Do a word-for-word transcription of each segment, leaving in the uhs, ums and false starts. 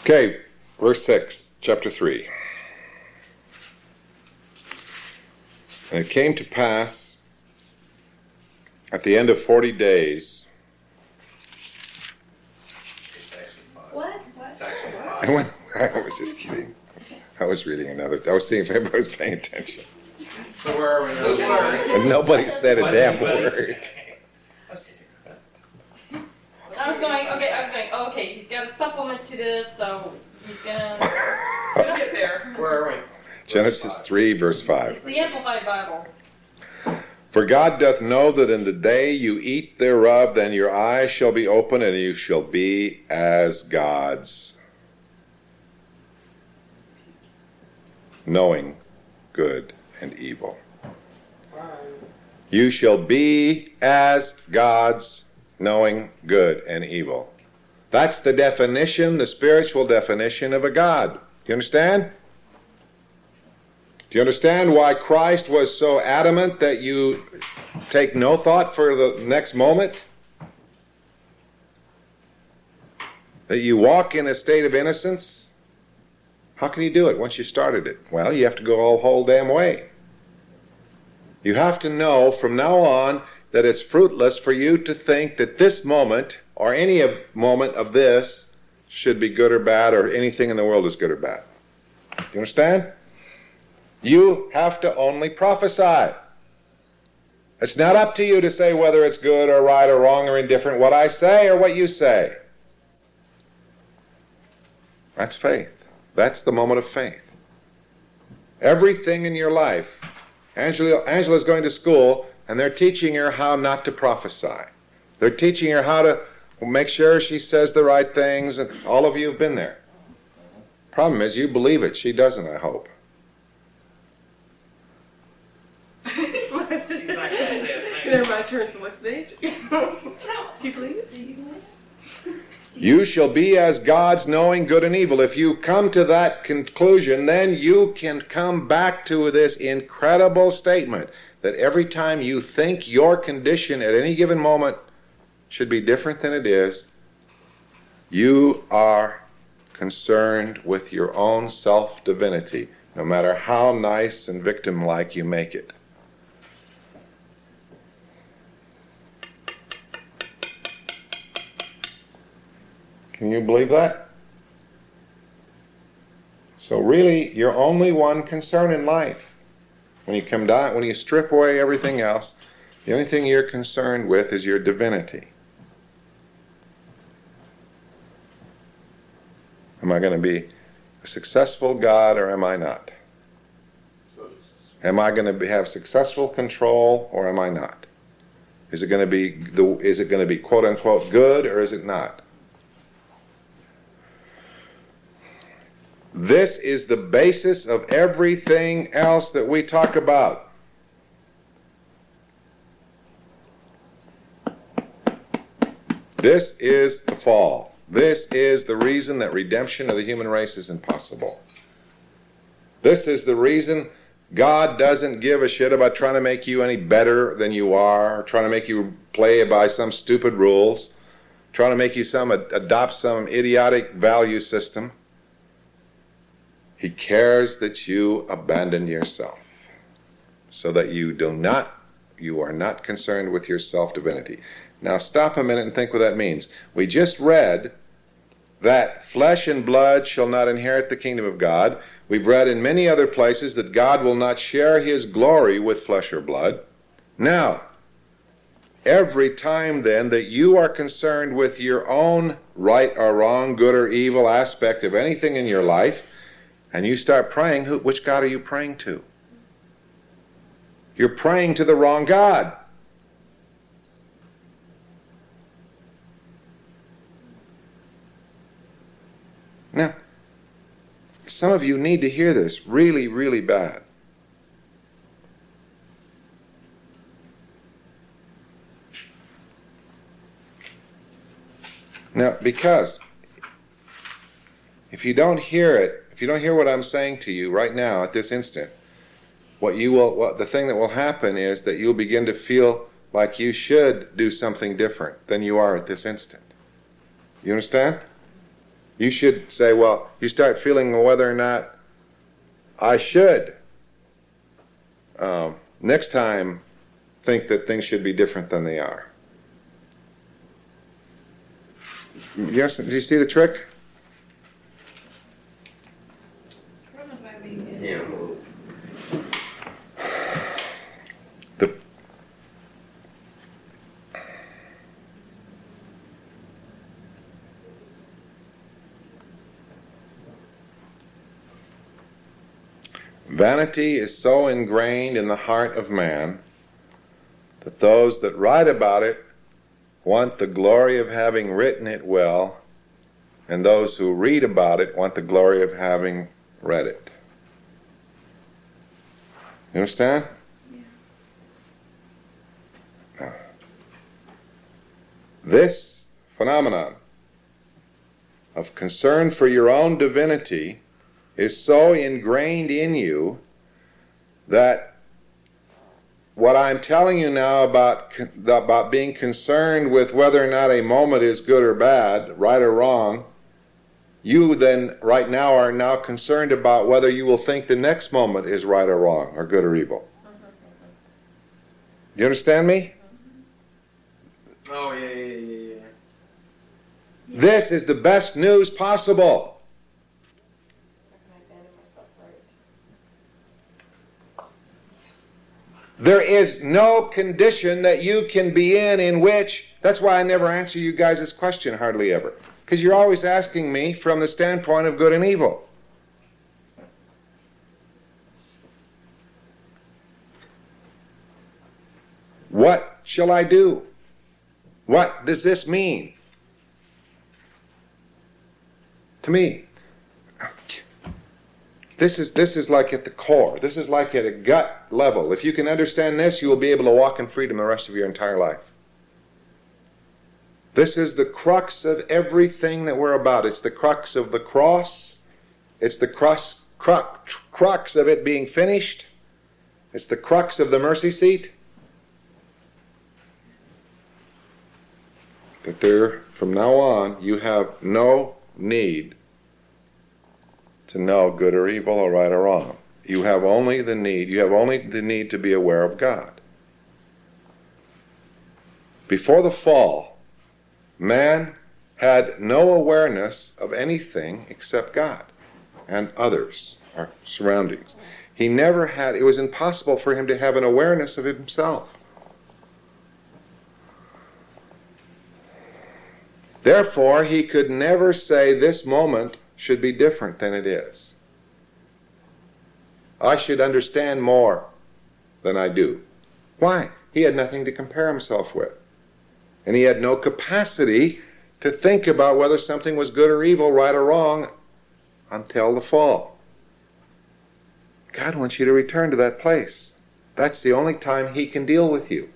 Okay, verse six, chapter three. And it came to pass at the end of forty days. What? What? I, went, I was just kidding. I was reading another. I was seeing if anybody was paying attention. So where are we now? And nobody said a damn word. I was going, okay, I was going, oh, okay, he's got a supplement to this, so he's gonna, gonna get there. Where are we? Genesis three, verse five. It's the Amplified Bible. For God doth know that in the day you eat thereof, then your eyes shall be open, and you shall be as gods, knowing good and evil. You shall be as gods, knowing good and evil. That's the definition, the spiritual definition of a God. Do you understand? Do you understand why Christ was so adamant that you take no thought for the next moment? That you walk in a state of innocence? How can you do it once you started it? Well, you have to go a whole damn way. You have to know from now on that it's fruitless for you to think that this moment or any of moment of this should be good or bad, or anything in the world is good or bad. Do you understand? You have to only prophesy. It's not up to you to say whether it's good or right or wrong or indifferent, what I say or what you say. That's faith. That's the moment of faith. Everything in your life. Angela, Angela's going to school, and they're teaching her how not to prophesy. They're teaching her how to make sure she says the right things, and all of you have been there. Problem is, you believe it. She doesn't, I hope. They're my turn to look stage. Do you believe it? Do you believe it? You shall be as gods, knowing good and evil. If you come to that conclusion, then you can come back to this incredible statement that every time you think your condition at any given moment should be different than it is, you are concerned with your own self-divinity, no matter how nice and victim-like you make it. Can you believe that? So really, your only one concern in life, when you come down, when you strip away everything else, the only thing you're concerned with is your divinity. Am I going to be a successful God or am I not? Am I going to be, have successful control or am I not? Is it going to be the, is it going to be quote unquote good or is it not? This is the basis of everything else that we talk about. This is the fall. This is the reason that redemption of the human race is impossible. This is the reason God doesn't give a shit about trying to make you any better than you are, or trying to make you play by some stupid rules, trying to make you some adopt some idiotic value system. He cares that you abandon yourself so that you do not, you are not concerned with your self-divinity. Now stop a minute and think what that means. We just read that flesh and blood shall not inherit the kingdom of God. We've read in many other places that God will not share his glory with flesh or blood. Now, every time then that you are concerned with your own right or wrong, good or evil aspect of anything in your life, and you start praying, who, which God are you praying to? You're praying to the wrong God. Now, some of you need to hear this really, really bad. Now, because if you don't hear it, if you don't hear what I'm saying to you right now at this instant, what you will, what the thing that will happen is that you'll begin to feel like you should do something different than you are at this instant. You understand? You should say, well, you start feeling whether or not I should um, next time think that things should be different than they are. Yes, do you see the trick? Yeah. The vanity is so ingrained in the heart of man that those that write about it want the glory of having written it well, and those who read about it want the glory of having read it. You understand? Yeah. Now, this phenomenon of concern for your own divinity is so ingrained in you that what I'm telling you now about, about being concerned with whether or not a moment is good or bad, right or wrong, you then right now are now concerned about whether you will think the next moment is right or wrong, or good or evil. You understand me? Oh, yeah, yeah, yeah, yeah. This is the best news possible. There is no condition that you can be in in which, that's why I never answer you guys this question hardly ever. Because you're always asking me from the standpoint of good and evil. What shall I do? What does this mean to me? This is, this is like at the core. This is like at a gut level. If you can understand this, you will be able to walk in freedom the rest of your entire life. This is the crux of everything that we're about. It's the crux of the cross. It's the crux, crux, crux of it being finished. It's the crux of the mercy seat. That there, from now on, you have no need to know good or evil or right or wrong. You have only the need, you have only the need to be aware of God. Before the fall, man had no awareness of anything except God and others, our surroundings. He never had, it was impossible for him to have an awareness of himself. Therefore, he could never say this moment should be different than it is. I should understand more than I do. Why? He had nothing to compare himself with. And he had no capacity to think about whether something was good or evil, right or wrong, until the fall. God wants you to return to that place. That's the only time he can deal with you.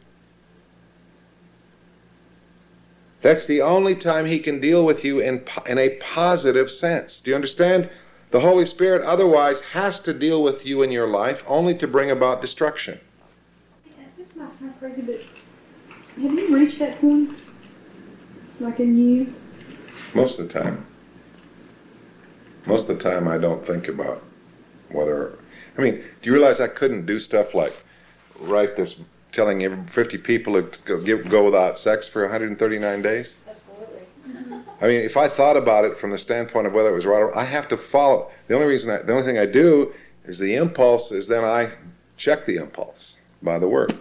That's the only time he can deal with you in, in a positive sense. Do you understand? The Holy Spirit otherwise has to deal with you in your life only to bring about destruction. This might sound crazy, but have you reached that point? Like in you? Most of the time. Most of the time I don't think about whether... I mean, do you realize I couldn't do stuff like write this... telling every fifty people to go, give, go without sex for one hundred thirty-nine days? Absolutely. I mean, if I thought about it from the standpoint of whether it was right or wrong, I have to follow. The only reason, I, the only thing I do is the impulse is then I check the impulse by the word.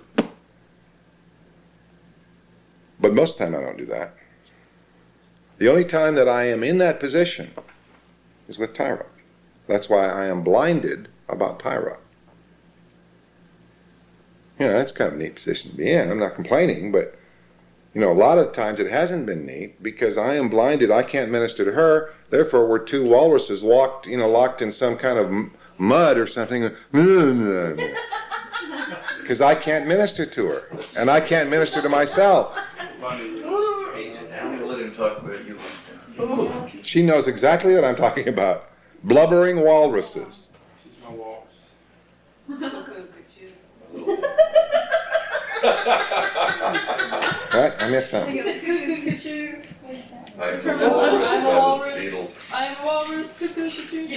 But most of the time I don't do that. The only time that I am in that position is with Tyra. That's why I am blinded about Tyra. You know, that's kind of a neat position to be in. I'm not complaining, but, you know, a lot of times it hasn't been neat because I am blinded. I can't minister to her. Therefore, we're two walruses locked, you know, locked in some kind of m- mud or something. Because I can't minister to her. And I can't minister to myself. Let him talk about you. She knows exactly what I'm talking about. Blubbering walruses. She's my walrus. Right? I missed something. Could you? I'm From the walrus I'm the by walrus. the Beatles. I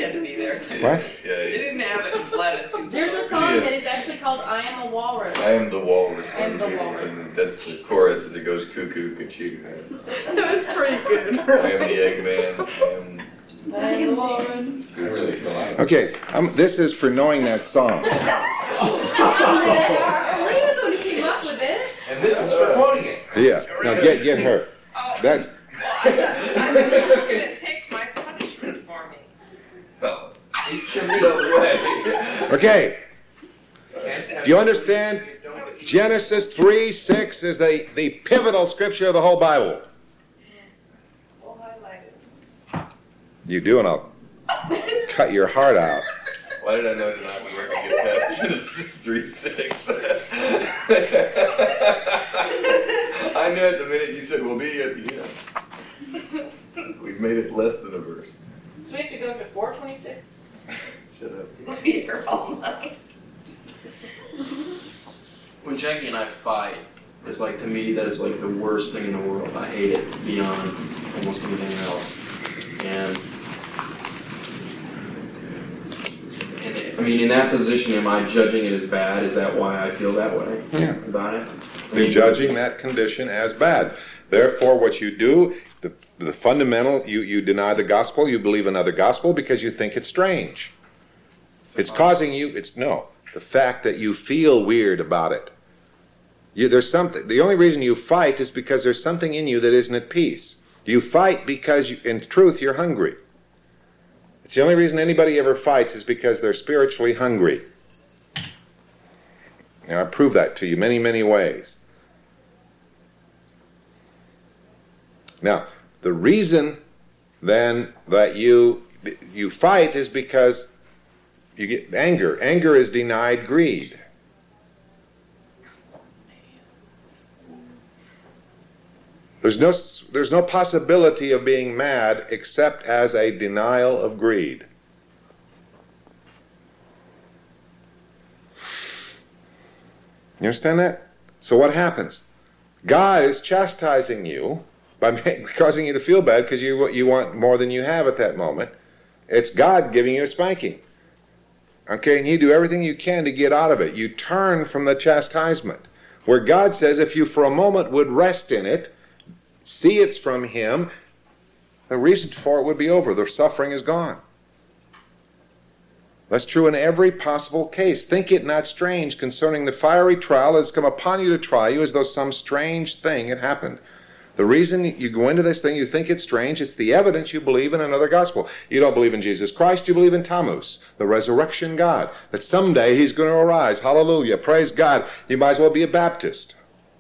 had to be there. What? Yeah, They yeah. didn't have it in platitudes. There's a song Yeah. that is actually called I Am a Walrus. I am the walrus. I am the Beatles, walrus. and that's the chorus that goes cuckoo, cuckoo. That was pretty good. I am the Eggman. I am. I am the walrus. I really feel like. Okay, um, this is for knowing that song. Lee was the one who came up with it. And this is for quoting it. Yeah, now get get her. Oh, That's I'm gonna take my punishment for me. Well, each of me away. okay. Do you understand? Genesis three six is a the pivotal scripture of the whole Bible. We'll highlight it. You do, and I'll cut your heart out. Why did I know tonight we weren't going to get past Genesis three six? I knew at the minute you said we'll be at the end. We've made it less than a verse. So we have to go to four twenty-six? Shut up. We'll be here all night. When Jackie and I fight, it's like, to me, that is like the worst thing in the world. I hate it beyond almost anything else. And, and I mean, in that position, am I judging it as bad? Is that why I feel that way Yeah. about it? I You're mean, judging that condition as bad. Therefore, what you do, the, the fundamental, you, you deny the gospel, you believe another gospel because you think it's strange. It's causing you, it's no, the fact that you feel weird about it. You, there's something, the only reason you fight is because there's something in you that isn't at peace. You fight because, you, in truth, you're hungry. It's the only reason anybody ever fights is because they're spiritually hungry. And I prove that to you many, many ways. Now, the reason then that you you fight is because you get anger. Anger is denied greed. There's no there's no possibility of being mad except as a denial of greed. You understand that? So what happens? God is chastising you by causing you to feel bad because you you want more than you have at that moment. It's God giving you a spanking. Okay, and you do everything you can to get out of it. You turn from the chastisement. Where God says if you for a moment would rest in it, see it's from Him, the reason for it would be over. The suffering is gone. That's true in every possible case. Think it not strange concerning the fiery trial that has come upon you to try you as though some strange thing had happened. The reason you go into this thing, you think it's strange, it's the evidence you believe in another gospel. You don't believe in Jesus Christ, you believe in Tammuz, the resurrection God, that someday He's going to arise. Hallelujah, praise God. You might as well be a Baptist.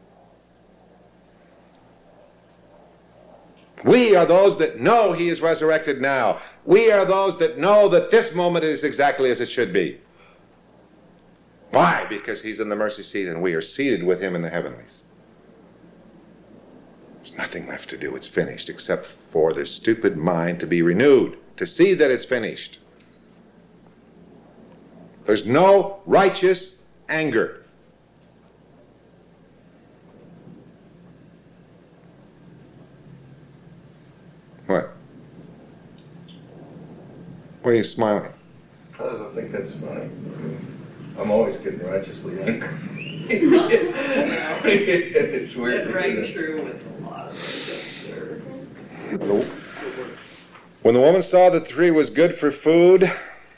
We are those that know He is resurrected now. We are those that know that this moment is exactly as it should be. Why? Because He's in the mercy seat and we are seated with Him in the heavenlies. There's nothing left to do. It's finished except for this stupid mind to be renewed, to see that it's finished. There's no righteous anger. What? Why are you smiling? I don't think that's funny. I'm always getting righteously angry. It's weird. That rang true with a lot of things. When the woman saw that the tree was good for food,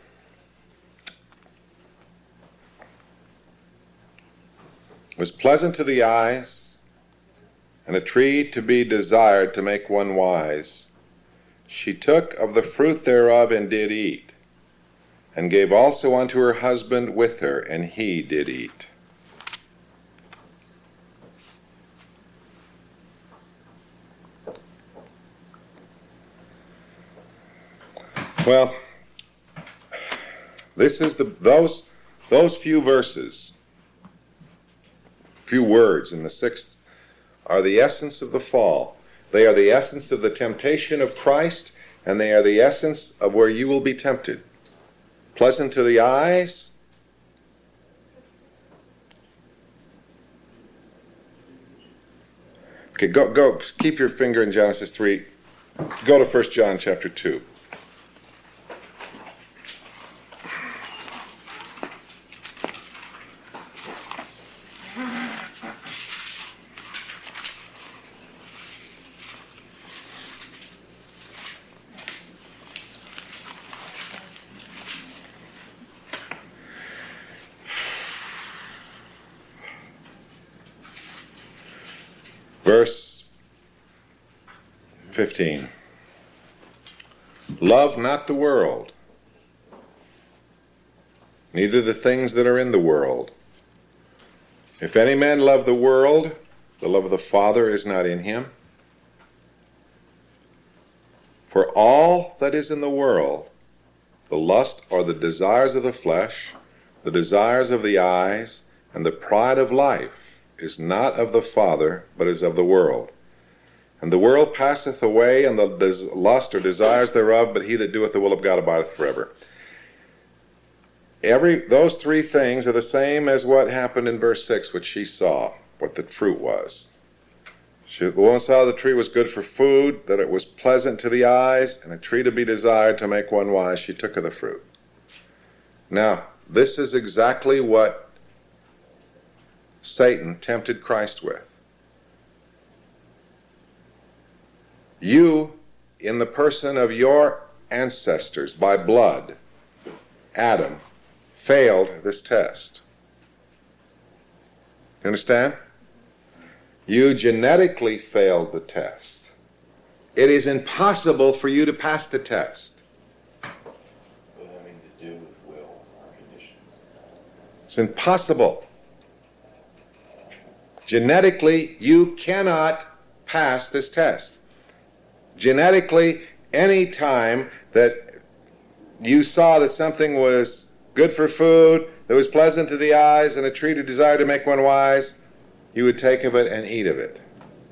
was pleasant to the eyes, and a tree to be desired to make one wise, she took of the fruit thereof and did eat, and gave also unto her husband with her, and he did eat. Well, this is the those those few verses, few words in the sixth, are the essence of the fall. They are the essence of the temptation of Christ, and they are the essence of where you will be tempted. Pleasant to the eyes, okay, go go keep your finger in Genesis three. Go to First John chapter two. Verse fifteen. Love not the world, neither the things that are in the world. If any man love the world, the love of the Father is not in him. For all that is in the world, the lust or the desires of the flesh, the desires of the eyes, and the pride of life, is not of the Father, but is of the world. And the world passeth away, and the des- lust or desires thereof, but he that doeth the will of God abideth forever. Every those three things are the same as what happened in verse six, which she saw, what the fruit was. She, the woman saw the tree was good for food, that it was pleasant to the eyes, and a tree to be desired to make one wise. She took of the fruit. Now, this is exactly what Satan tempted Christ with. You, in the person of your ancestors by blood, Adam, failed this test. You understand? You genetically failed the test. It is impossible for you to pass the test. Having to do with will or conditions. It's impossible. Genetically, you cannot pass this test. Genetically, any time that you saw that something was good for food, that was pleasant to the eyes, and a tree to desire to make one wise, you would take of it and eat of it.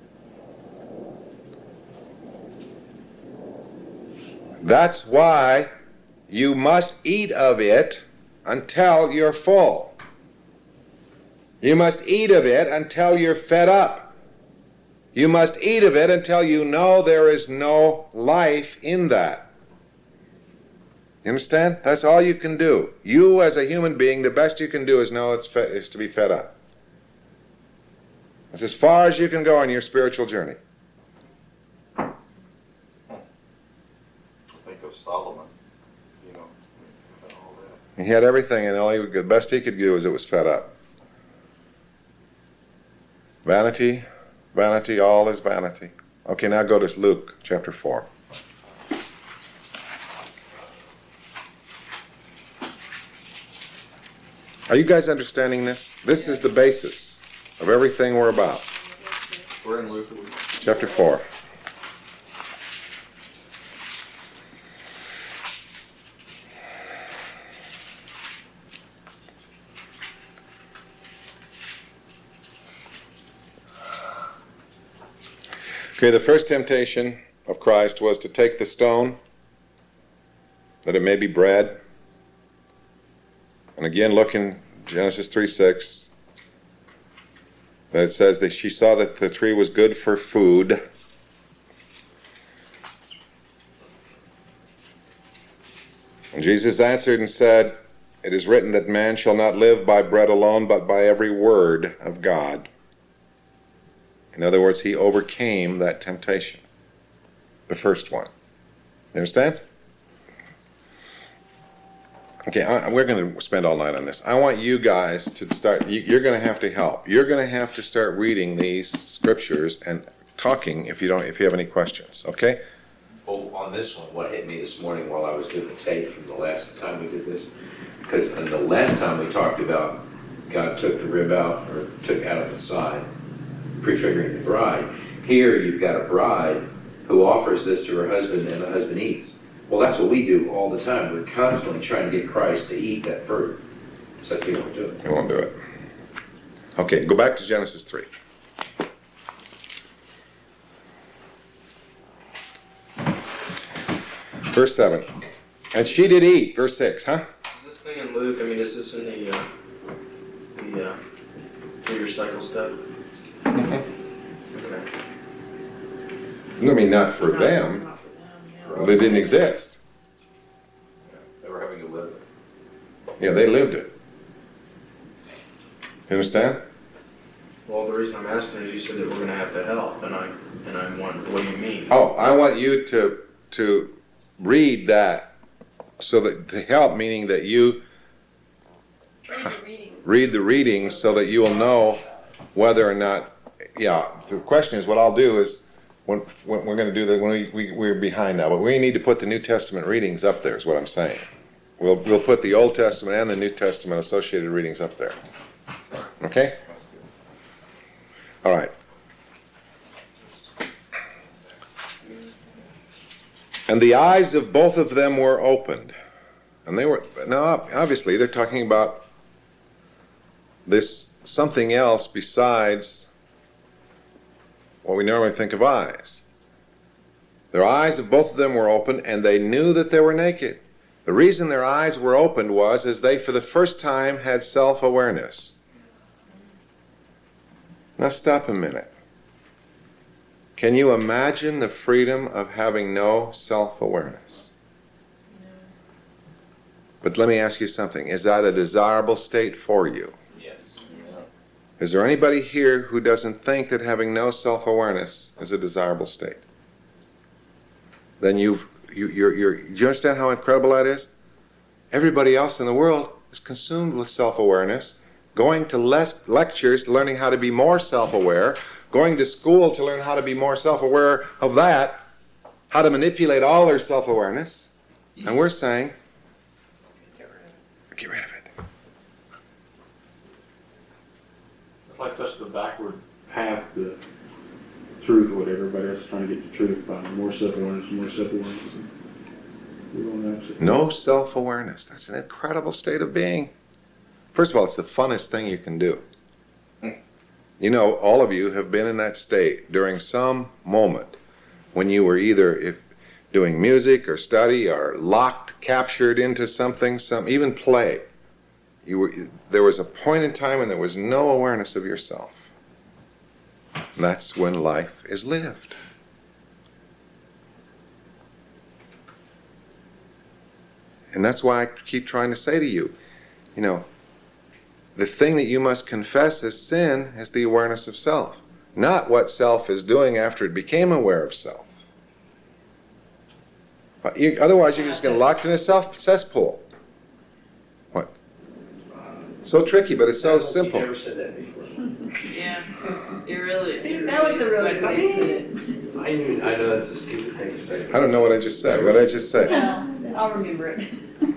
That's why you must eat of it until you're full. You must eat of it until you're fed up. You must eat of it until you know there is no life in that. You understand? That's all you can do. You as a human being, the best you can do is know it's fed, is to be fed up. That's as far as you can go on your spiritual journey. I think of Solomon, you know, and all that. He had everything, and all he, the best he could do was it was fed up. Vanity, vanity, all is vanity. Okay, now go to Luke chapter four. Are you guys understanding this? This is the basis of everything we're about. We're in Luke. Chapter four. Okay, the first temptation of Christ was to take the stone, that it may be bread. And again, look in Genesis three six. That it says that she saw that the tree was good for food. And Jesus answered and said, it is written that man shall not live by bread alone, but by every word of God. In other words, he overcame that temptation. The first one. You understand? Okay, I, we're going to spend all night on this. I want you guys to start, you, you're going to have to help. You're going to have to start reading these scriptures and talking if you don't, if you have any questions, okay? Well, on this one, what hit me this morning while I was doing the tape from the last time we did this, because in the last time we talked about God took the rib out, or took out of the side, prefiguring the bride. Here you've got a bride who offers this to her husband, and the husband eats. Well, that's what we do all the time. We're constantly trying to get Christ to eat that fruit. So he won't do it. He won't do it. Okay, go back to Genesis three. Verse seven. And she did eat. Verse six, huh? Is this thing in Luke, I mean, is this in the, uh, the, uh, two-year cycle stuff? Mm-hmm. Okay. I mean, not for them. Not for them, They didn't exist. They were having to live it. Yeah, they lived it. You understand? Well, the reason I'm asking is you said that we're gonna have to help, and I, and I'm wondering, what do you mean? Oh, I want you to to read that, so that to help, meaning that you Read the reading. read the readings so that you will know whether or not yeah, the question is, what I'll do is, when, when we're going to do that, when we, we, we're behind now, but we need to put the New Testament readings up there is what I'm saying. We'll, we'll put the Old Testament and the New Testament associated readings up there. Okay? All right. And the eyes of both of them were opened. And they were, now obviously they're talking about this something else besides what we normally think of eyes. Their eyes of both of them were opened, and they knew that they were naked. The reason their eyes were opened was as they for the first time had self-awareness. Now stop a minute. Can you imagine the freedom of having no self-awareness? No. But let me ask you something. Is that a desirable state for you? Yes. Yeah. Is there anybody here who doesn't think that having no self-awareness is a desirable state? Then you've, you, you're, you're, do you understand how incredible that is? Everybody else in the world is consumed with self-awareness, going to less lectures, learning how to be more self-aware, going to school to learn how to be more self-aware of that, how to manipulate all their self-awareness. And we're saying, get rid of it. Get rid of it. It's like such the backward path to truth or whatever. Everybody else is trying to get to truth by more self-awareness, more self-awareness. We don't have to. No self-awareness. That's an incredible state of being. First of all, it's the funnest thing you can do. You know, all of you have been in that state during some moment when you were either if doing music or study or locked, captured into something, some even play. You were, there was a point in time when there was no awareness of yourself. And that's when life is lived. And that's why I keep trying to say to you, you know, the thing that you must confess as sin is the awareness of self, not what self is doing after it became aware of self. But you, otherwise, you're just going to locked in a self cesspool. What? It's so tricky, but it's so simple. You never said that before. Yeah, it really is. That was a really good way to put it. I knew. I know that's a stupid thing to say. I don't know what I just said. What did I just say? No, I'll remember it.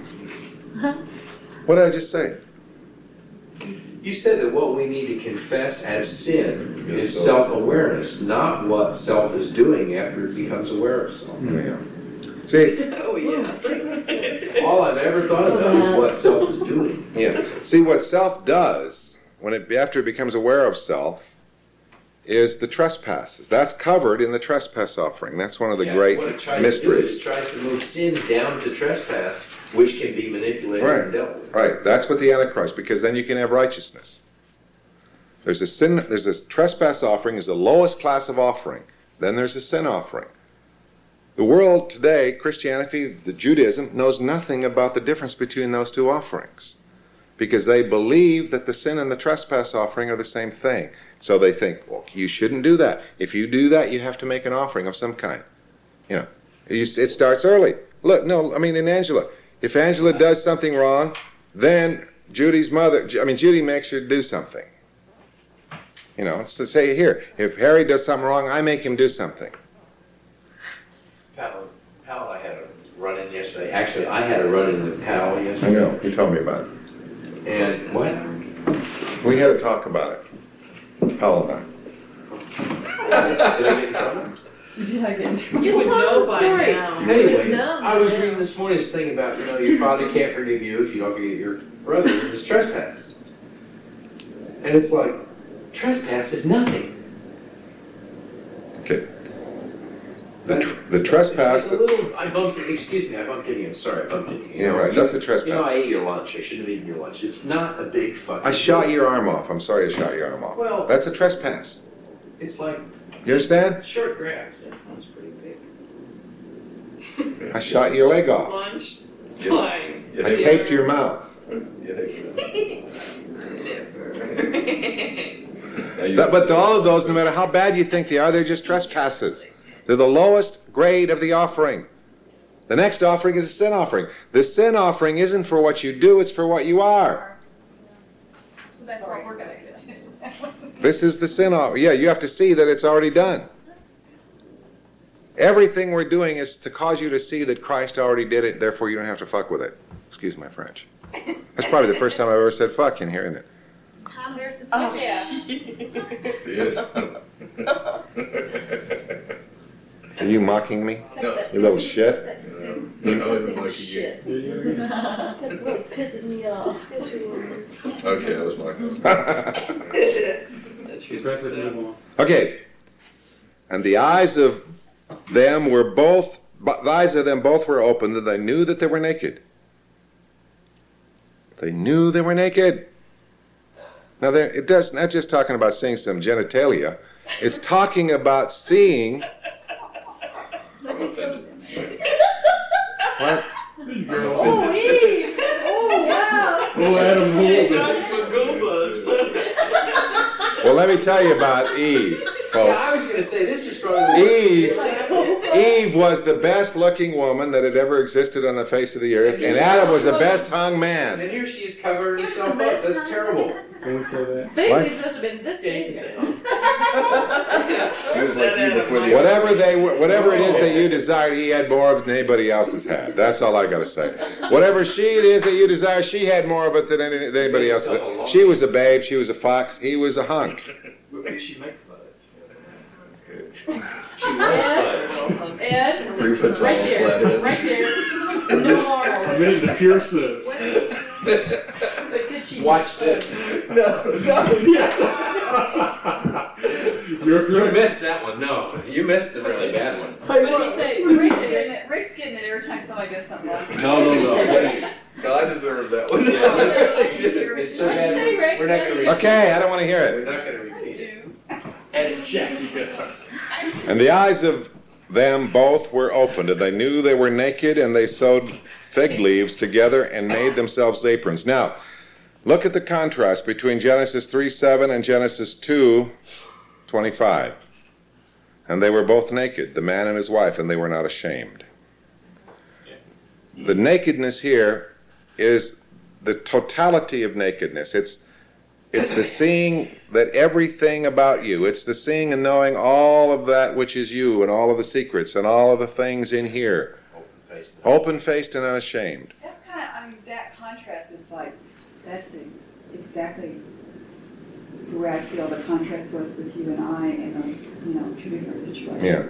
What did I just say? You said that what we need to confess as sin is self-awareness, not what self is doing after it becomes aware of self. Yeah. See, Oh, yeah. All I've ever thought about is what self is doing. yeah. See, what self does when it after it becomes aware of self is the trespasses. That's covered in the trespass offering. That's one of the Yeah, great what it tries to do mysteries. is it tries to move sin down to trespass, which can be manipulated Right. and dealt with. Right, that's what the Antichrist, because then you can have righteousness. There's a sin, there's a trespass offering is the lowest class of offering. Then there's a sin offering. The world today, Christianity, the Judaism, knows nothing about the difference between those two offerings, because they believe that the sin and the trespass offering are the same thing. So they think, well, you shouldn't do that. If you do that, you have to make an offering of some kind. You know, it starts early. Look, no, I mean in Angela. If Angela does something wrong, then Judy's mother, I mean, Judy makes her do something. You know, it's to say here, if Harry does something wrong, I make him do something. Pal, Pal, I had a run-in yesterday. Actually, I had a run-in with Pal yesterday. I know, he told me about it. And what? We had to talk about it, Paul and Did I get in trouble? Did I get in trouble? You would know by now. Anyway, No, I was man. reading this morning this thing about, you know, your father can't forgive you if you don't forgive your brother for his trespasses. And it's like, trespass is nothing. I. Okay. The, tr- the trespass, It's like a little, I bumped it, excuse me, I bumped into you, I'm sorry, I bumped into you. yeah, right, that's a trespass. You know, I ate your lunch, I shouldn't have eaten your lunch. It's not a big fucking. I shot your arm off. I'm sorry I shot your arm off. Well- That's a trespass. It's like You understand? short grass. That one's pretty big. I shot your leg off. Lunch. Yeah. Fine. I taped your mouth. That, but all of those, no matter how bad you think they are, they're just trespasses. They're the lowest grade of the offering. The next offering is a sin offering. The sin offering isn't for what you do, it's for what you are. So that's what we're gonna do. This is the sin offer. Yeah, you have to see that it's already done. Everything we're doing is to cause you to see that Christ already did it, therefore you don't have to fuck with it. Excuse my French. That's probably the first time I've ever said fuck in here, isn't it? Tom, there's the Oh, yeah. Yes. Are you mocking me? No. You little shit? No, no, it's like you. That really pisses me off. Okay, that was my question. Professor, move on. Okay. And the eyes of them were both, the eyes of them both were opened, and they knew that they were naked. They knew they were naked. Now, there, it does not just talking about seeing some genitalia. It's talking about seeing. I'm offended. What? These girls. Oh, Eve! Oh, wow! Oh, Adam Holden. Well, let me tell you about Eve, Yeah, I was folks. gonna say, this is probably. Eve, Eve was the best-looking woman that had ever existed on the face of the earth, and Adam was the best-hung And man. here she is covering herself up, that's terrible. Can we say that? Basically, it's just been this big. It was like you before the. Whatever they, were- whatever it is that you desired, he had more of it than anybody else has had. That's all I got to say. Whatever she it is that you desire, she had more of it than any, than anybody else. Had. She was a babe. She was a fox. He was a hunk. What makes she make fudge? She was fun. Ed, Three foot tall, right there, flathead. right there. No more. I mean, the pure sense. But could she? Watch this. No, no. You're You correct. missed that one, no. You missed the really bad one. What did he say? Rick's getting it, Rick's getting it every time somebody does something like that. No, no, no. No, I deserve that one. Yeah. I really did. It's so What'd you bad, say, Rick? we're not gonna repeat it. Okay, I don't want to hear We're it. not gonna repeat it. And Jackie got And the eyes of them both were opened, and they knew they were naked, and they sewed fig leaves together and made themselves aprons. Now, look at the contrast between Genesis three seven and Genesis two twenty-five. And they were both naked, the man and his wife, and they were not ashamed. The nakedness here is the totality of nakedness. It's it's the seeing that everything about you, it's the seeing and knowing all of that which is you and all of the secrets and all of the things in here. Open-faced. Open-faced and unashamed. That's kind of, I mean, that contrast is like, that's e- exactly the way I feel the contrast was with you and I in those, you know, two different situations. Yeah.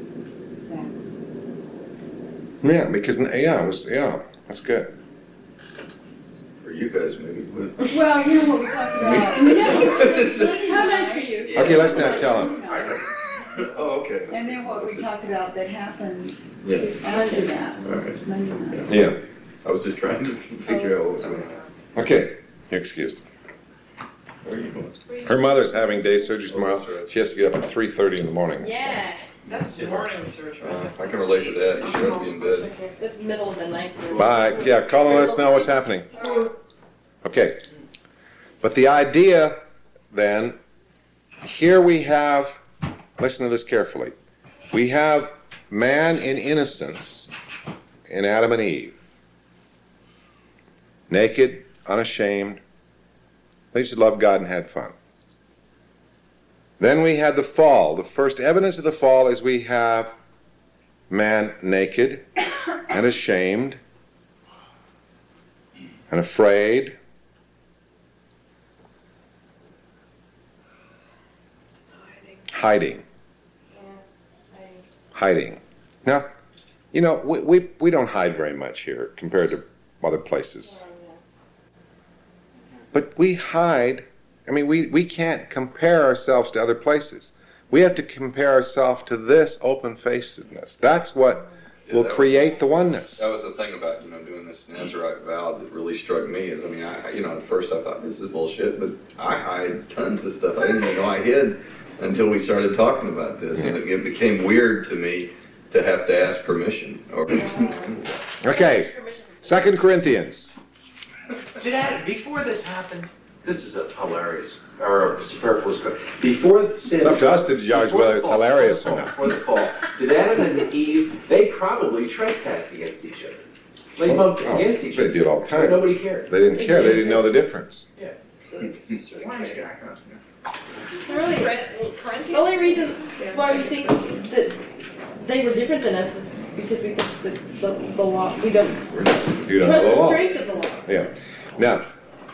Exactly. Yeah, because, yeah, it was, yeah, that's good. For you guys, maybe. but- Well, you know what we talked about. How nice for you. Okay, let's not tell him. Oh, okay. And then what we talked about that happened Yeah. after that. Alright. Monday night. Yeah. I was just trying to figure out what was going on. Okay, you're excused. Where are you going? Her mother's having day surgery tomorrow. She has to get up at three thirty in the morning. Yeah. That's morning surgery. Uh, I can relate to that. You should have to be in bed. It's middle of the night. surgery. Bye. Yeah, call and let us know what's happening. Okay. But the idea, then, here we have, listen to this carefully. We have man in innocence in Adam and Eve. Naked, unashamed. They just loved God and had fun. Then we had the fall. The first evidence of the fall is we have man naked and ashamed and afraid. Hiding. Hiding. Now, you know, we, we, we don't hide very much here compared to other places. But we hide, I mean, we, we can't compare ourselves to other places. We have to compare ourselves to this open-facedness. That's what Yeah, will that was- create the oneness. That was the thing about, you know, doing this Nazarite vow that really struck me is, I mean, I, I- you know, at first I thought this is bullshit, but I hide tons of stuff I didn't even know I hid until we started talking about this. And it, it became weird to me to have to ask permission. Or, Okay, Second Corinthians. Did that, before this happened, this is a hilarious, or a superfluous question. Before sin. It's up to us to judge before whether the it's fall, hilarious before or the not. fall, Before the fall, did Adam and Eve, they probably trespassed against each other. They bumped Oh, against each they other. do it all the But time. nobody cared. They didn't care. They didn't know the difference. Yeah. The really, the only reasons why we think that they were different than us is because we think that the, the law, we don't You don't trust know the the law. strength of the law. Yeah. Now,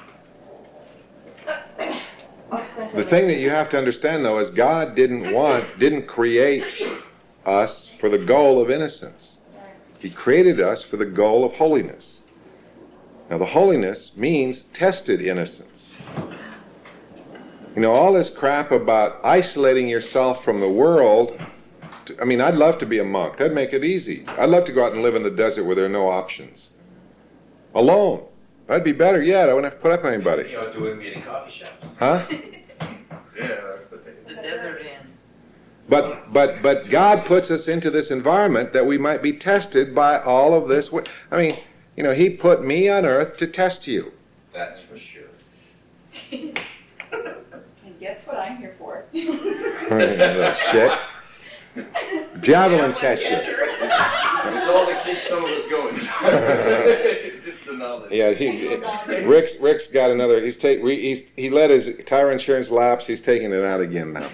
the thing that you have to understand, though, is God didn't want, didn't create us for the goal of innocence. He created us for the goal of holiness. Now, the holiness means tested innocence. You know, all this crap about isolating yourself from the world, I mean, I'd love to be a monk. That'd make it easy. I'd love to go out and live in the desert where there are no options. Alone. That'd be better yet. I wouldn't have to put up with anybody. You ought to wouldn't be any coffee shops. Huh? Yeah, that's the thing. The desert inn. But but but God puts us into this environment that we might be tested by all of this. I mean, you know, He put me on earth to test you. That's for sure. And guess what I'm here for? Little shit. Javelin catcher. It's all that keeps some of us going. Just the knowledge. Yeah, he, Rick's Rick's got another. He's take. He's he let his tire insurance lapse. He's taking it out again now.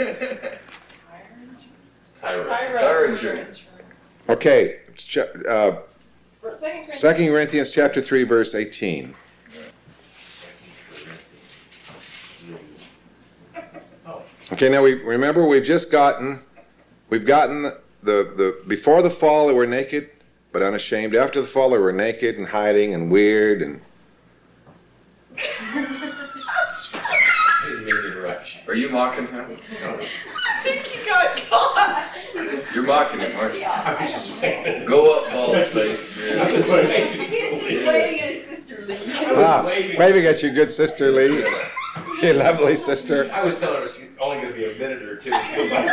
Tire insurance. Okay, ch- uh, For Second Corinthians, Second Corinthians chapter three, verse eighteen. Okay, now we remember we've just gotten, we've gotten the, the, before the fall they were naked but unashamed. After the fall they were naked and hiding and weird and... Didn't mean to interrupt you. Are you mocking him? No. I think he got caught. You're mocking him, aren't you? I was just waiting. Go up, bald face. I was just waiting. He's just waving at his sister Lee. Ah, maybe get your good sister Lee, your lovely sister. I was telling her it's only going to be a minute or two. Until my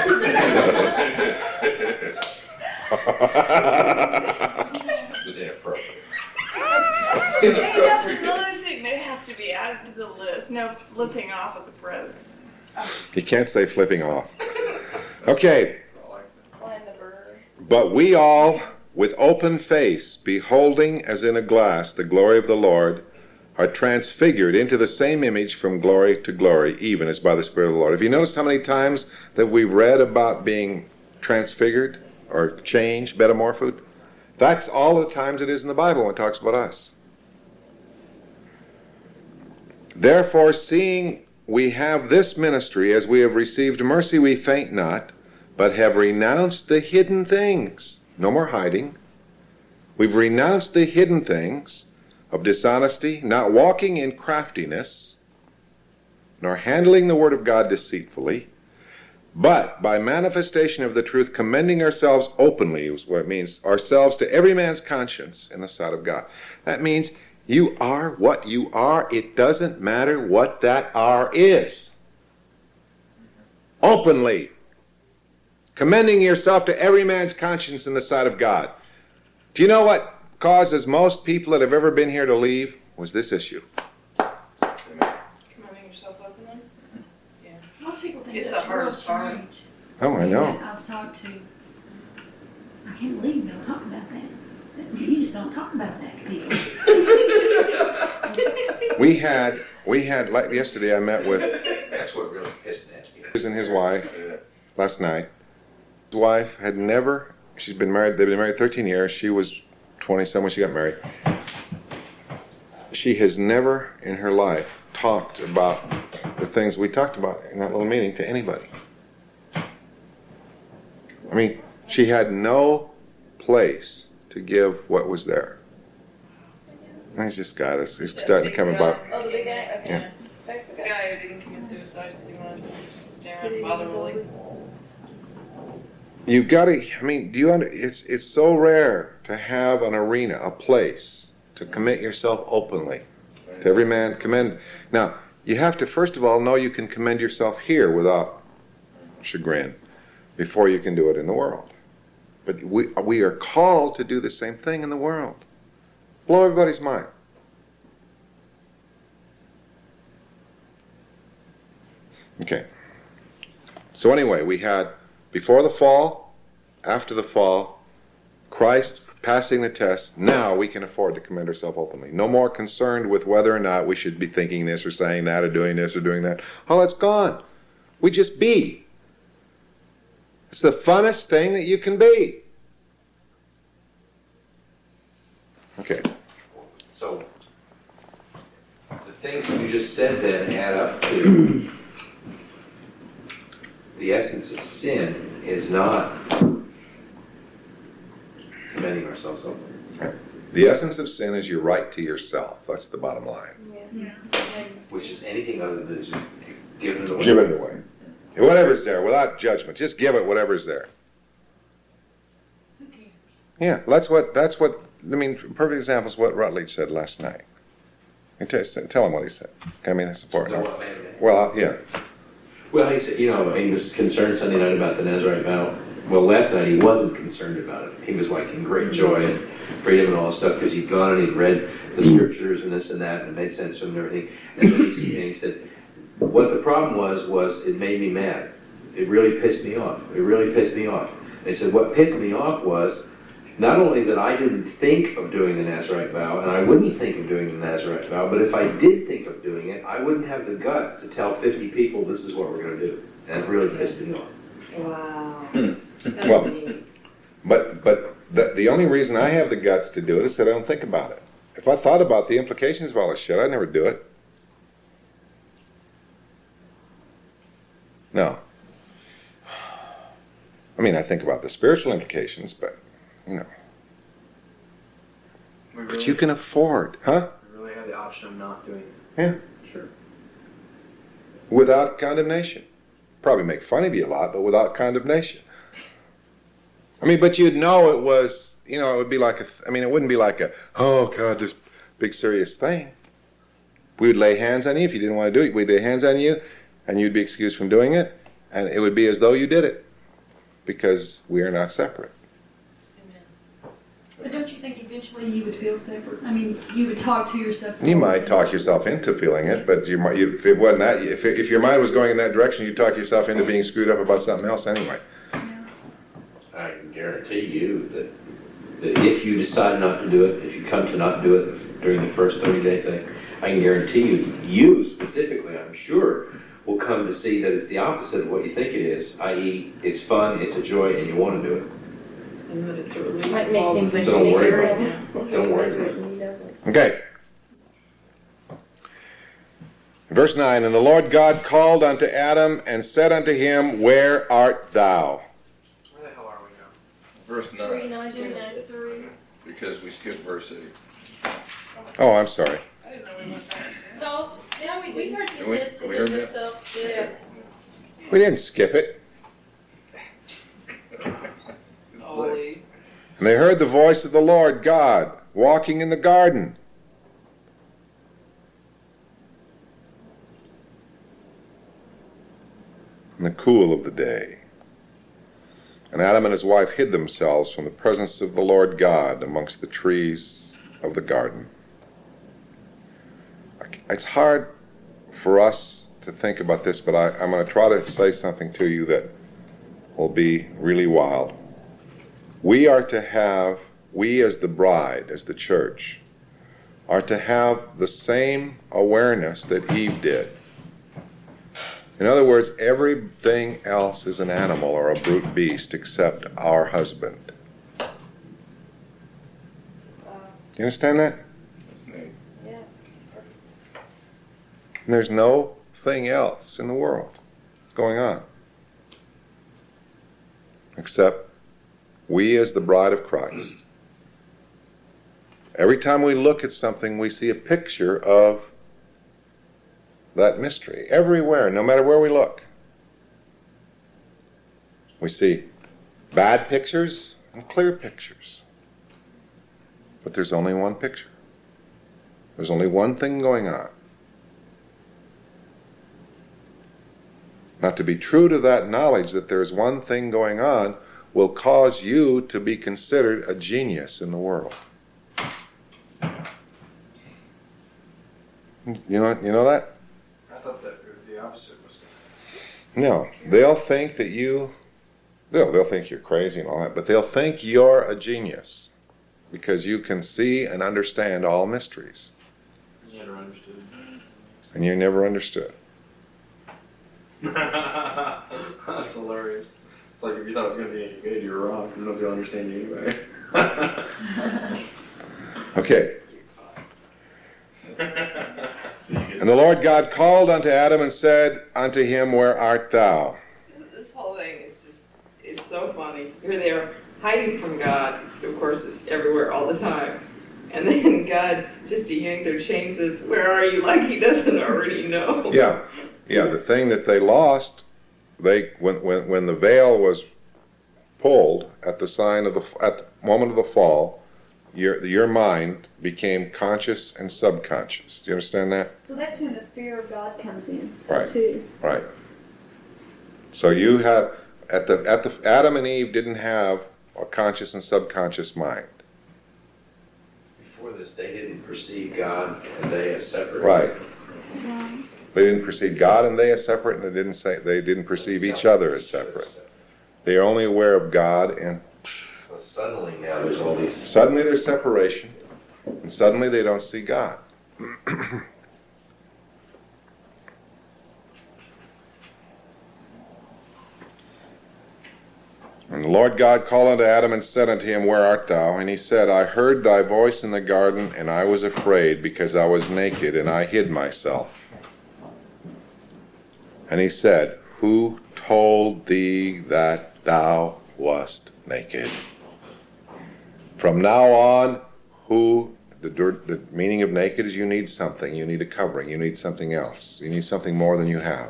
It was inappropriate. Maybe that's another thing that has to be added to the list. No flipping off of the president. You can't say flipping off. Okay, Flying the bird. but we all, with open face, beholding as in a glass the glory of the Lord, are transfigured into the same image from glory to glory, even as by the Spirit of the Lord. Have you noticed how many times that we've read about being transfigured or changed, metamorphosed? That's all the times it is in the Bible when it talks about us. Therefore, seeing we have this ministry, as we have received mercy, we faint not, but have renounced the hidden things. No more hiding. We've renounced the hidden things of dishonesty, not walking in craftiness, nor handling the word of God deceitfully, but by manifestation of the truth, commending ourselves openly, is what it means, ourselves to every man's conscience in the sight of God. That means you are what you are. It doesn't matter what that are is. Openly. Commending yourself to every man's conscience in the sight of God. Do you know what causes most people that have ever been here to leave? Was this issue. Commending yourself openly. Most people think It's that's the hardest real part. strange. Oh, I know. I've talked to, I can't believe you don't talk about that. You just don't talk about that to people. We had, we had, like yesterday I met with That's what really pissed nasty. Chris and his wife last night. His wife had never, she's been married, they've been married thirteen years. She was twenty-some when she got married. She has never in her life talked about the things we talked about in that little meeting to anybody. I mean, she had no place to give what was there. He's this guy that's he's starting to come about. Oh, the big guy? Okay. Yeah. That's the The guy. guy who didn't commit suicide, so he wanted to stay around and bother Willie. You got to. I mean, do you? Under, it's it's so rare to have an arena, a place to commit yourself openly to every man. Commend. Now you have to first of all know you can commend yourself here without chagrin, before you can do it in the world. But we we are called to do the same thing in the world. Blow everybody's mind. Okay. So anyway, we had before the fall, after the fall, Christ passing the test. Now we can afford to commend ourselves openly. No more concerned with whether or not we should be thinking this or saying that or doing this or doing that. Oh, it's gone. We just be. It's the funnest thing that you can be. Okay. So, the things you just said then add up to the essence of sin is not commending ourselves over. The essence of sin is your right to yourself. That's the bottom line. Yeah. Which is anything other than just giving it away. Give it away. Whatever's there, without judgment. Just give it whatever's there. Who cares? Yeah, that's what, that's what, I mean, perfect example is what Rutledge said last night. You tell, tell him what he said. I mean, that's important. No, what, man, man. Well, yeah. Well, he said, you know, he was concerned Sunday night about the Nazarite vow. Well, last night he wasn't concerned about it. He was like in great joy and freedom and all this stuff because he'd gone and he'd read the scriptures and this and that and it made sense to him and everything. And then he, and he said, what the problem was, was it made me mad. It really pissed me off. It really pissed me off. And he said, what pissed me off was not only that I didn't think of doing the Nazarite vow, and I wouldn't think of doing the Nazarite vow, but if I did think of doing it, I wouldn't have the guts to tell fifty people this is what we're going to do. And it really pissed me off. Wow. Well, but but the, the only reason I have the guts to do it is that I don't think about it. If I thought about the implications of all this shit, I'd never do it. No. I mean, I think about the spiritual implications, but, you know. We really, But you can afford, huh? we really have the option of not doing it. Yeah. Sure. Without condemnation. Probably make fun of you a lot, but without condemnation. I mean, but you'd know it was, you know, it would be like a, I mean, it wouldn't be like a, oh, God, this big serious thing. We would lay hands on you if you didn't want to do it. We'd lay hands on you, and you'd be excused from doing it, and it would be as though you did it, because we are not separate. But don't you think eventually you would feel separate? I mean, you would talk to yourself. You might talk yourself into feeling it, but you might, you, if it wasn't that, if, if your mind was going in that direction, you'd talk yourself into being screwed up about something else anyway. I can guarantee you that, that if you decide not to do it, if you come to not do it during the first thirty-day thing, I can guarantee you, you specifically, I'm sure, will come to see that it's the opposite of what you think it is, that is, it's fun, it's a joy, and you want to do it. And that it's a relief. Might make All the things things Don't worry you about say it. right now. Don't worry about it. Okay. Verse nine, and the Lord God called unto Adam and said unto him, where art thou? Where the hell are we now? Verse Three, nine, nine, three, nine, three. because we skipped verse eight. Oh, I'm sorry. No, yeah, we, we heard Can you we- did, can we did hear this, so, yeah. We didn't skip it. Ollie. And they heard the voice of the Lord God walking in the garden. In the cool of the day. And Adam and his wife hid themselves from the presence of the Lord God amongst the trees of the garden. It's hard for us to think about this, but I, I'm going to try to say something to you that will be really wild. We are to have, we as the bride, as the church, are to have the same awareness that Eve did. In other words, everything else is an animal or a brute beast except our husband. Do you understand that? Yeah. And there's no thing else in the world going on except we as the bride of Christ. Every time we look at something, we see a picture of that mystery. Everywhere, no matter where we look. We see bad pictures and clear pictures. But there's only one picture. There's only one thing going on. Now, to be true to that knowledge that there's one thing going on will cause you to be considered a genius in the world. You know, you know that? I thought that the opposite was. No, they'll think that you, they'll, they'll think you're crazy and all that, but they'll think you're a genius because you can see and understand all mysteries. You never understood. And you never understood. That's hilarious. It's like if you thought it was going to be any good, you were wrong. Nobody's going to understand you anyway. Okay. And the Lord God called unto Adam and said unto him, Where art thou? This, this whole thing is just, it's so funny. You're there hiding from God, who of course is everywhere all the time. And then God, just to yank their chain, says, Where are you? Like he doesn't already know. Yeah. Yeah, the thing that they lost, they when when when the veil was pulled at the sign of the at the moment of the fall, your your mind became conscious and subconscious. Do you understand that? So that's when the fear of God comes in, Right. too. Right. So you have at the at the Adam and Eve didn't have a conscious and subconscious mind. Before this, they didn't perceive God and they as separate. Right. Right. They didn't perceive God and they as separate, and they didn't say they didn't perceive each other as separate. They are only aware of God, and So suddenly now there's all these. suddenly there's separation, and suddenly they don't see God. And the Lord God called unto Adam and said unto him, Where art thou? And he said, I heard thy voice in the garden, and I was afraid, because I was naked, and I hid myself. And he said, Who told thee that thou wast naked? From now on, who, the, the meaning of naked is you need something. You need a covering. You need something else. You need something more than you have.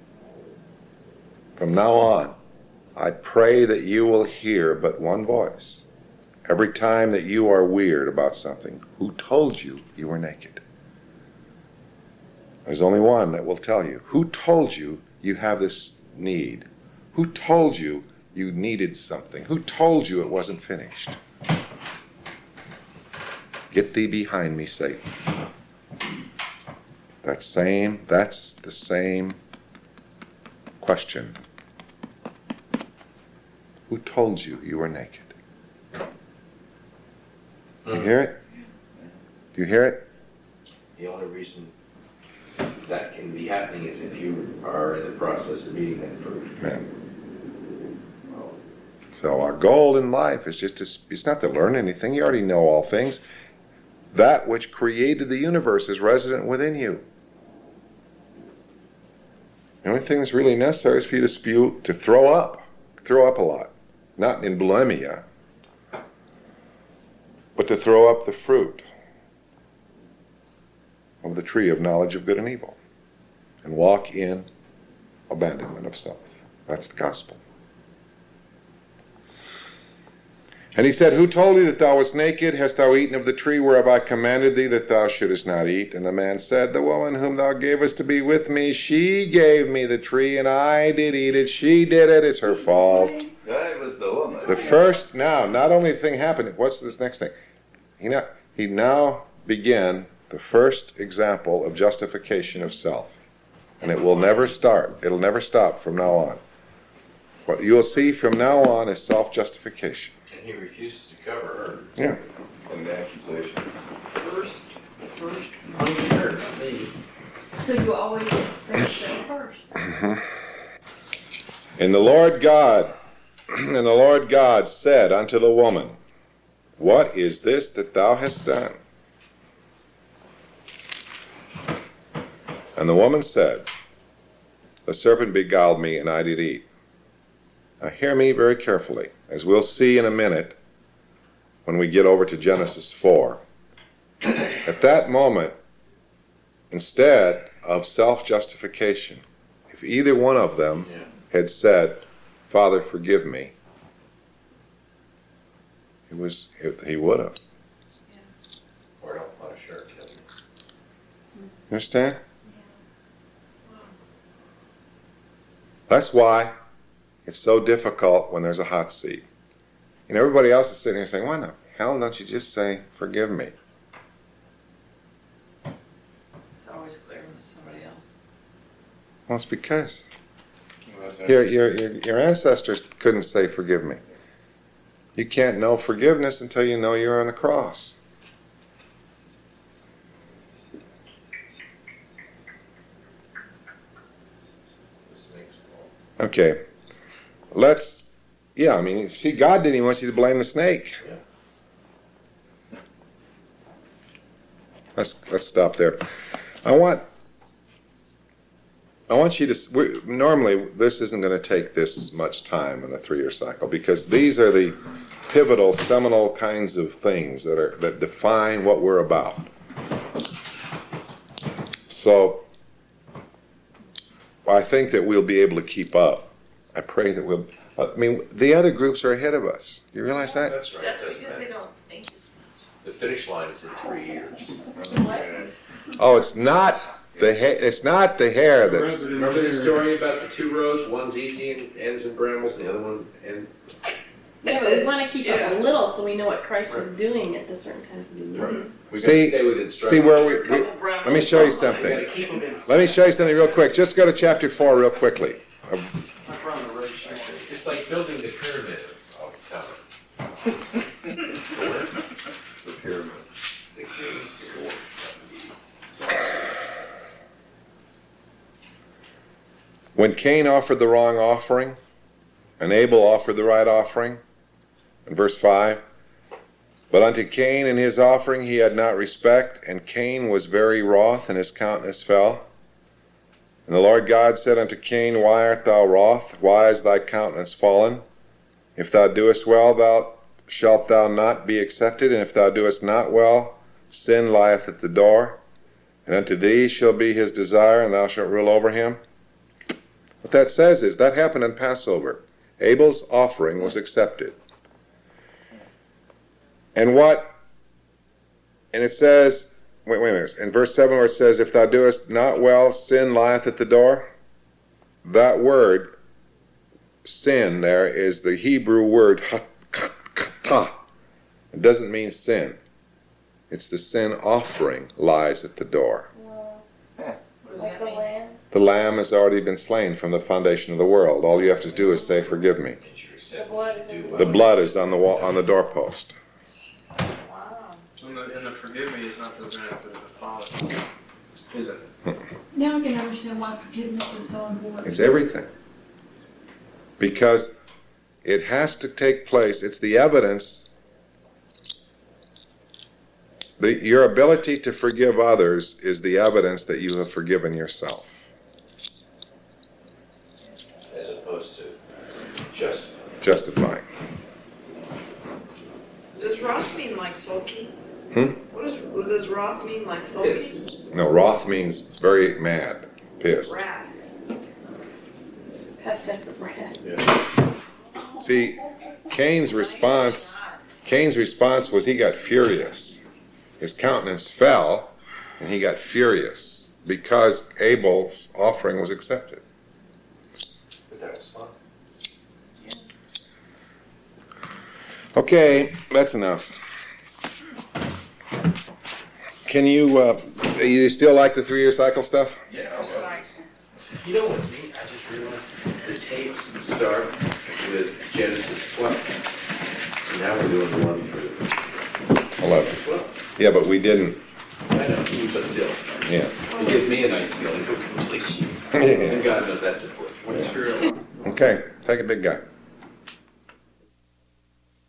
From now on, I pray that you will hear but one voice. Every time that you are weird about something, who told you you were naked? There's only one that will tell you. Who told you you have this need? Who told you you needed something? Who told you it wasn't finished? Get thee behind me, Satan. That same, that's the same question. Who told you you were naked? Do you hear it? Do you hear it? The only reason that can be happening is if you are in the process of meeting that fruit. Yeah. So our goal in life is just to, it's not to learn anything. You already know all things. That which created the universe is resident within you. The only thing that's really necessary is for you to spew, to throw up. Throw up a lot. Not in bulimia, but to throw up the fruit of the tree of knowledge of good and evil and walk in abandonment of self. That's the gospel. And he said, Who told thee that thou wast naked? Hast thou eaten of the tree whereof I commanded thee that thou shouldest not eat? And the man said, The woman whom thou gavest to be with me, she gave me the tree, and I did eat it. She did it. It's her fault. That was the woman. The first, now, not only the thing happened, what's this next thing? He now, he now began the first example of justification of self. And it will never start. It'll never stop from now on. What you will see from now on is self-justification. And he refuses to cover her. Yeah. And the accusation. First, first, unsure, not me. So you always think so first. Mhm. And the Lord God, and the Lord God said unto the woman, What is this that thou hast done? And the woman said, The serpent beguiled me, and I did eat. Now hear me very carefully, as we'll see in a minute when we get over to Genesis four. At that moment, instead of self-justification, if either one of them Yeah. had said, Father, forgive me, it was, it, he would have. Or don't want to sure kill you. You understand? That's why it's so difficult when there's a hot seat. And everybody else is sitting here saying, why the hell don't you just say, forgive me? It's always clear when it's somebody else. Well, it's because Well, that's- your, your, your, your ancestors couldn't say, forgive me. You can't know forgiveness until you know you're on the cross. This makes Okay. Let's, yeah, I mean, see, God didn't even want you to blame the snake. Yeah. Let's, let's stop there. I want, I want you to, we, normally this isn't going to take this much time in a three-year cycle because these are the pivotal, seminal kinds of things that are, that define what we're about. So, I think that we'll be able to keep up. I pray that we'll, I mean, the other groups are ahead of us. You realize that? That's right. That's Doesn't because they matter. don't think as The finish line is in three years. Oh, it's not the ha- it's not the hair that's, Remember Remember the story about the two roads? One's easy and ends in brambles, and the other one ends. Yeah, but we want to keep Yeah. up a little so we know what Christ was doing at the certain times of the year. Right. We See- gotta stay with see instructions. where we, we, let me show you We something. gotta keep them in. Let me show you something real quick. Just go to chapter four real quickly. Like we're on the road show. It's like building the pyramid of time. The pyramid. The pyramid. When Cain offered the wrong offering, and Abel offered the right offering, in verse five, but unto Cain and his offering he had not respect, and Cain was very wroth, and his countenance fell. And the Lord God said unto Cain, Why art thou wroth? Why is thy countenance fallen? If thou doest well, thou shalt thou not be accepted, and if thou doest not well, sin lieth at the door, and unto thee shall be his desire, and thou shalt rule over him. What that says is, that happened in Passover. Abel's offering was accepted. And what, and it says, wait, wait a minute, in verse seven where it says, if thou doest not well, sin lieth at the door. That word, sin, there is the Hebrew word, ha. It doesn't mean sin. It's the sin offering lies at the door. Like the lamb. The lamb has already been slain from the foundation of the world. All you have to do is say, forgive me. The blood is in the The blood is on the wall, on the doorpost. Wow. And the, and the forgive me is not for the benefit of the Father. Is it? Now I can understand why forgiveness is so important. It's everything. Because it has to take place. It's the evidence. The, your ability to forgive others is the evidence that you have forgiven yourself. As opposed to just. Justifying. Does wrath mean like sulky? Hmm? What, is, what does wrath mean like sulky? Yes. No, wrath means very mad, pissed. Wrath. Past tense is right. Yeah. See, Cain's response, Cain's response was he got furious. His countenance fell, and he got furious because Abel's offering was accepted. But that was fun. Okay, that's enough. Can you, uh, you still like the three-year cycle stuff? Yeah. Well, you know what's neat? I just realized the tapes start with Genesis twelve. So now we're doing the one for eleven. twelve. Yeah, but we didn't. I know, but still. Yeah. It gives me a nice feeling of completion. And God knows that's important. What's your Okay, take a big guy.